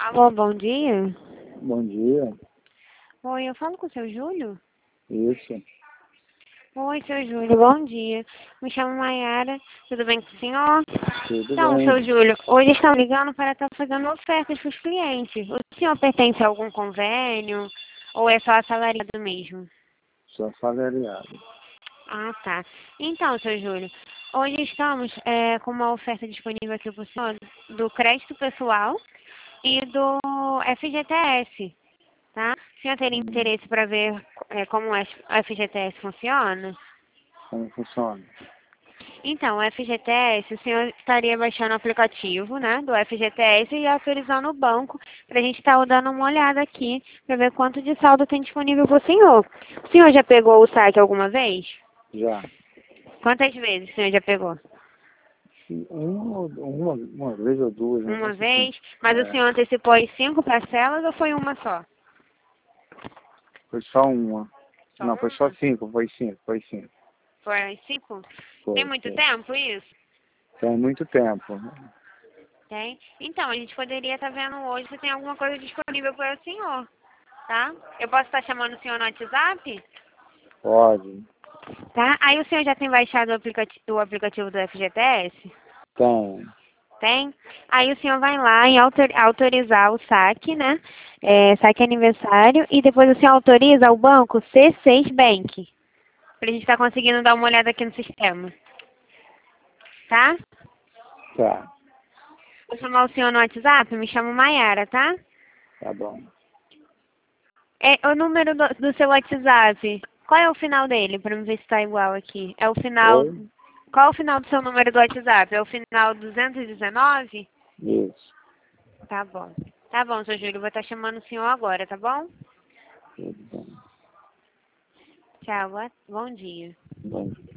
Alô, bom dia. Bom dia. Oi, eu falo com o seu Júlio? Isso. Oi, seu Júlio, bom dia. Me chamo Maiara, tudo bem com o senhor? Tudo Então, bem. seu Júlio, hoje estamos ligando para estar fazendo ofertas para os clientes. O senhor pertence a algum convênio ou é só assalariado mesmo? Sou assalariado. Ah, tá. Então, seu Júlio, hoje estamos com uma oferta disponível aqui para o senhor do crédito pessoal e do FGTS. Tá? O senhor teria interesse para ver como o FGTS funciona? Como funciona? Então, o FGTS, o senhor estaria baixando o aplicativo, né, do FGTS e autorizando o banco para a gente estar dando uma olhada aqui para ver quanto de saldo tem disponível para o senhor. O senhor já pegou o saque alguma vez? Já. Quantas vezes o senhor já pegou? Uma vez ou duas, né? Uma Assim. vez? Mas o senhor antecipou as 5 parcelas ou foi uma só? Foi só uma. Só Não, foi só uma? 5. Foi 5. Foi 5. Foi as 5? Tem Foi, muito foi. tempo isso? Tem muito tempo. Tem? Então, a gente poderia estar vendo hoje se tem alguma coisa disponível para o senhor, tá? Eu posso estar chamando o senhor no WhatsApp? Pode. Tá? Aí o senhor já tem baixado o aplicativo do FGTS? Tem. Tem? Aí o senhor vai lá em autorizar o saque, né? Saque aniversário, e depois o senhor autoriza o banco C6 Bank, pra gente estar conseguindo dar uma olhada aqui no sistema. Tá? Tá. Vou chamar o senhor no WhatsApp, me chamo Maiara, tá? Tá bom. O número do seu WhatsApp, qual é o final dele, pra me ver se tá igual aqui? É o final... Oi? Qual é o final do seu número do WhatsApp? É o final 219? Isso. Tá bom. Tá bom, seu Júlio, vou estar chamando o senhor agora, tá bom? Tudo bem. Tchau, bom dia. Bom dia.